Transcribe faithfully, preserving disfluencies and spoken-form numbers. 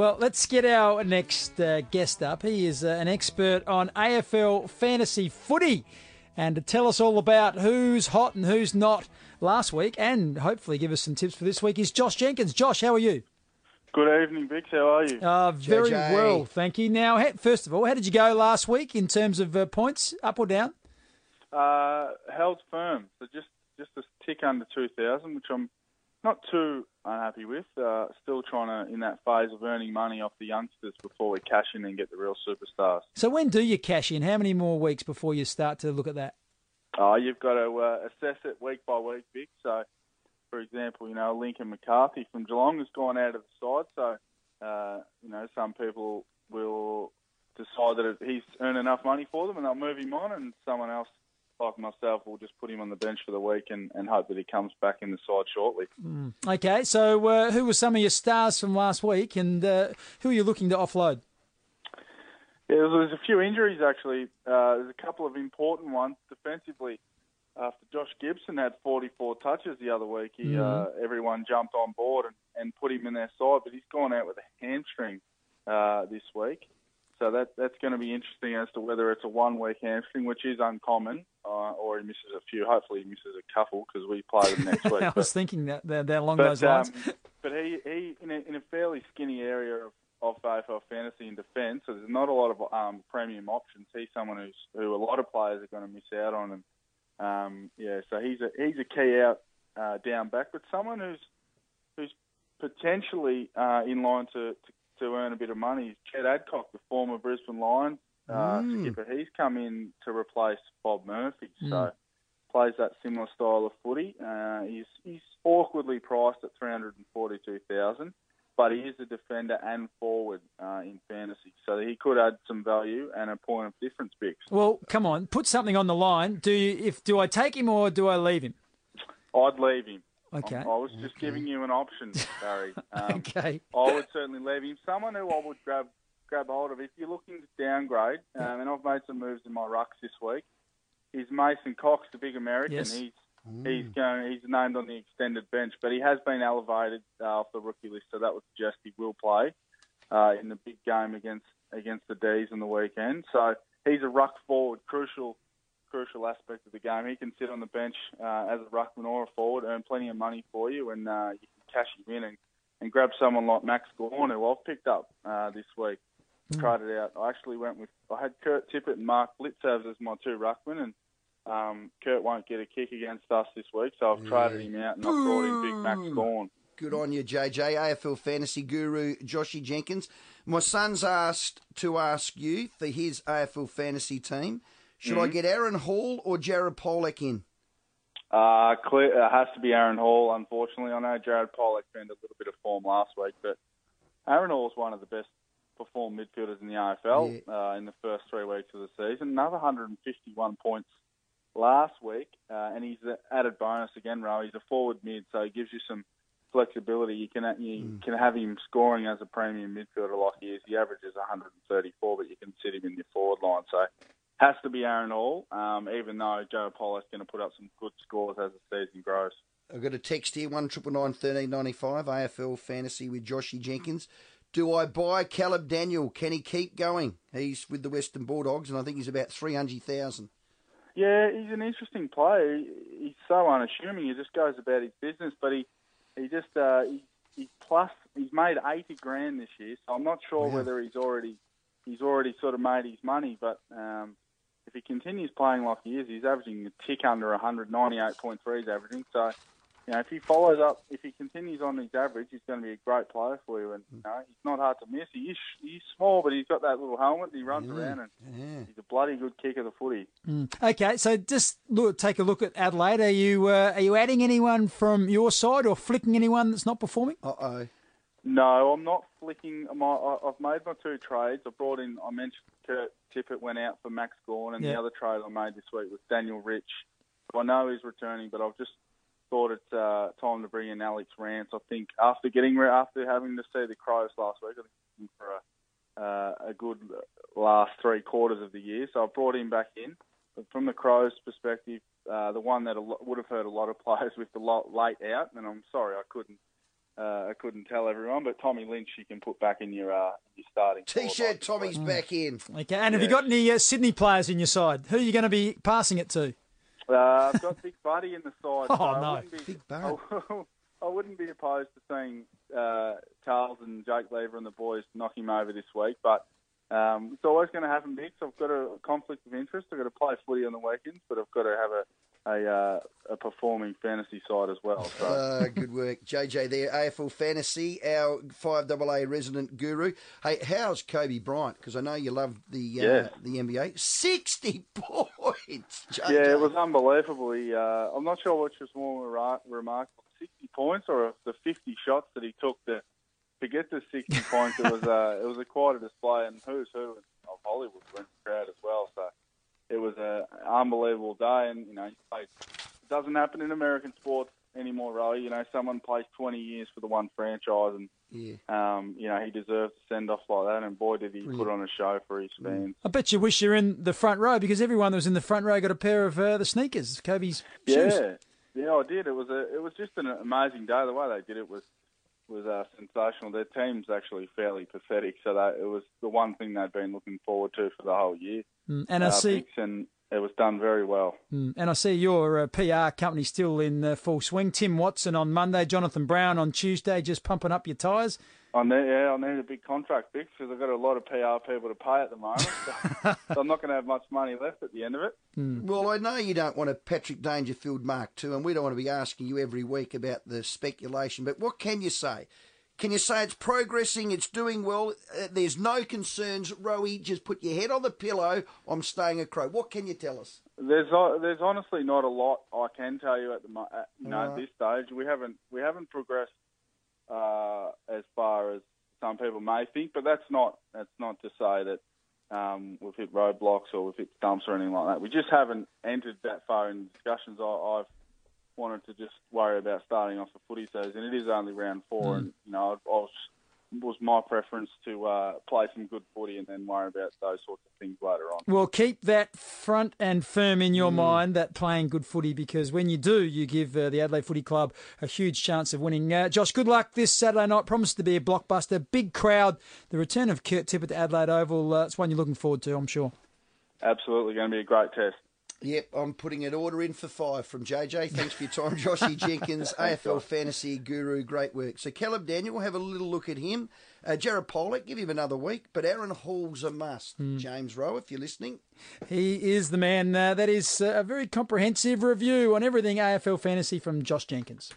Well, let's get our next uh, guest up. He is uh, an expert on A F L fantasy footy. And to tell us all about who's hot and who's not last week, and hopefully give us some tips for this week, is Josh Jenkins. Josh, how are you? Good evening, Bix. How are you? Uh, very J J. well, thank you. Now, he- first of all, how did you go last week in terms of uh, points, up or down? Uh, held firm, so just just a tick under two thousand, which I'm not too unhappy with. Uh, still trying to in that phase of earning money off the youngsters before we cash in and get the real superstars. So when do you cash in? How many more weeks before you start to look at that? Uh, you've got to uh, assess it week by week, Vic. So, for example, you know, Lincoln McCarthy from Geelong has gone out of the side. So, uh, you know, some people will decide that he's earned enough money for them and they'll move him on, and someone else, like myself, will just put him on the bench for the week and, and hope that he comes back in the side shortly. Mm. Okay, so uh, who were some of your stars from last week, and uh, who are you looking to offload? Yeah, there's a few injuries, actually. Uh, there's a couple of important ones defensively. After Josh Gibson had forty-four touches the other week, he, Mm-hmm. uh, everyone jumped on board and, and put him in their side, but he's gone out with a hamstring uh, this week. So that that's going to be interesting as to whether it's a one-week hamstring, which is uncommon, uh, or he misses a few. Hopefully he misses a couple because we play them next week. I but, was thinking that, that, that along but, those lines. Um, but he, he in, a, in a fairly skinny area of of A F L fantasy in defence, so there's not a lot of um, premium options. He's someone who's who a lot of players are going to miss out on, and um, yeah, so he's a he's a key out uh, down back, but someone who's who's potentially uh, in line to, to to earn a bit of money is Chet Adcock, the former Brisbane Lions uh, Mm. skipper. He's come in to replace Bob Murphy, Mm. so plays that similar style of footy. Uh, he's he's awkwardly priced at three hundred and forty-two thousand. But he is a defender and forward uh, in fantasy, so he could add some value and a point of difference, Bix. Well, come on, put something on the line. Do you, if do I take him or do I leave him? I'd leave him. Okay. I, I was just Okay. giving you an option, Barry. Um, Okay. I would certainly leave him. Someone who I would grab grab hold of if you're looking to downgrade, um, and I've made some moves in my rucks this week, is Mason Cox, the big American. Yes. He's He's going. He's named on the extended bench, but he has been elevated uh, off the rookie list, so that would suggest he will play uh, in the big game against against the D's on the weekend. So he's a ruck forward, crucial crucial aspect of the game. He can sit on the bench uh, as a ruckman or a forward, earn plenty of money for you, and uh, you can cash him in and, and grab someone like Max Gawn, who I've picked up uh, this week. Mm. Tried it out. I actually went with. I had Kurt Tippett and Mark Blitzavs as my two ruckmen, and Um, Kurt won't get a kick against us this week, so I've Yeah. traded him out and I've brought in Big Max Gawn. Good on you, J J. A F L fantasy guru Joshy Jenkins. My son's asked to ask you for his A F L fantasy team. Should I Mhm. get Aaron Hall or Jared Pollock in? Uh, clear, it has to be Aaron Hall, unfortunately. I know Jared Pollock found a little bit of form last week, but Aaron Hall's one of the best performed midfielders in the A F L Yeah. uh, in the first three weeks of the season. Another one hundred fifty-one points last week, uh, and he's an added bonus again, Ro. He's a forward mid, so he gives you some flexibility. You can you Mm. can have him scoring as a premium midfielder like he is. He averages one hundred thirty-four, but you can sit him in your forward line. So has to be Aaron Hall, um, even though Joe Pollock's going to put up some good scores as the season grows. I've got a text here, one triple nine thirteen ninety five, A F L fantasy with Joshy Jenkins. Do I buy Caleb Daniel? Can he keep going? He's with the Western Bulldogs, and I think he's about three hundred thousand. Yeah, he's an interesting player. He, he's so unassuming. He just goes about his business, but he he just uh, he, he's plus he's made eighty grand this year. So I'm not sure Wow. whether he's already he's already sort of made his money. But um, if he continues playing like he is, he's averaging a tick under one hundred, ninety-eight point three he's averaging. So you know, if he follows up, if he continues on his average, he's going to be a great player for you. And you know, he's not hard to miss. He is he's small, but he's got that little helmet. And he runs Yeah, around, and yeah. he's a bloody good kick of the footy. Mm. Okay, so just look, take a look at Adelaide. Are you uh, are you adding anyone from your side or flicking anyone that's not performing? Uh-oh. No, I'm not flicking. My, I- I've made my two trades. I brought in, I mentioned Kurt Tippett went out for Max Gawn, and Yeah. the other trade I made this week was Daniel Rich. So I know he's returning, but I've just thought it's uh, time to bring in Alex Rance. I think after getting after having to see the Crows last week, I think he's in for a, uh, a good last three quarters of the year. So I brought him back in. But from the Crows' perspective, uh, the one that a lo- would have hurt a lot of players with the lot late out, and I'm sorry I couldn't uh, I couldn't tell everyone, but Tommy Lynch you can put back in your uh, your starting T-shirt forward. Tommy's back in. Okay, and have Yeah. you got any uh, Sydney players in your side? Who are you going to be passing it to? Uh, I've got Big Buddy in the side. Oh, so I no. wouldn't be, Big Bud. I, I wouldn't be opposed to seeing uh, Charles and Jake Lever and the boys knock him over this week, but um, it's always going to happen, Big. So I've got a conflict of interest. I've got to play footy on the weekends, but I've got to have a a, uh, a performing fantasy side as well. So. Uh, good work. J J there, A F L Fantasy, our five A A resident guru. Hey, how's Kobe Bryant? Because I know you love the uh, Yeah. the N B A. sixty points, J J. Yeah, it was unbelievable. He, uh, I'm not sure which was more remar- remarkable, sixty points or the fifty shots that he took to, to get to sixty points. It was uh, it was a quite a display, and who's who of Hollywood went the crowd as well. So it was an unbelievable day, and you know, he played, it doesn't happen in American sports anymore, really. You know, someone plays twenty years for the one franchise, and Yeah. um, you know, he deserves to send off like that. And boy, did he Brilliant. put on a show for his fans. I bet you wish you're in the front row because everyone that was in the front row got a pair of uh, the sneakers, Kobe's shoes. Yeah, yeah, I did. It was a, it was just an amazing day. The way they did it was was uh, sensational. Their team's actually fairly pathetic, so that it was the one thing they'd been looking forward to for the whole year. Mm, and I uh, see, Picks, and it was done very well. mm, and I see your uh, P R company still in uh, full swing. Tim Watson on Monday, Jonathan Brown on Tuesday, just pumping up your tyres. I need, yeah, I need a big contract fix because I've got a lot of P R people to pay at the moment, so, so I'm not going to have much money left at the end of it. Well, I know you don't want a Patrick Dangerfield Mark two, and we don't want to be asking you every week about the speculation, but what can you say? Can you say it's progressing, it's doing well, uh, there's no concerns, Rowie, just put your head on the pillow, I'm staying a Crow. What can you tell us? There's uh, there's honestly not a lot I can tell you at the mo- at, you know All at right. this stage. We haven't we haven't progressed uh, as far as some people may think, but that's not that's not to say that um, we've hit roadblocks or we've hit stumps or anything like that. We just haven't entered that far in discussions. I, I've wanted to just worry about starting off the footy season. It is only round four, Mm. and you know, I, I was was my preference to uh, play some good footy and then worry about those sorts of things later on. Well, keep that front and firm in your mind, that playing good footy, because when you do, you give uh, the Adelaide Footy Club a huge chance of winning. Uh, Josh, good luck this Saturday night. Promises to be a blockbuster. Big crowd. The return of Kurt Tippett to Adelaide Oval, uh, it's one you're looking forward to, I'm sure. Absolutely going to be a great test. Yep, I'm putting an order in for five from J J. Thanks for your time. Joshy Jenkins, A F L Fantasy Guru, great work. So Caleb Daniel, we'll have a little look at him. Uh, Jared Pollock, give him another week. But Aaron Hall's a must. James Rowe, if you're listening. He is the man. Uh, that is uh, a very comprehensive review on everything A F L Fantasy from Josh Jenkins.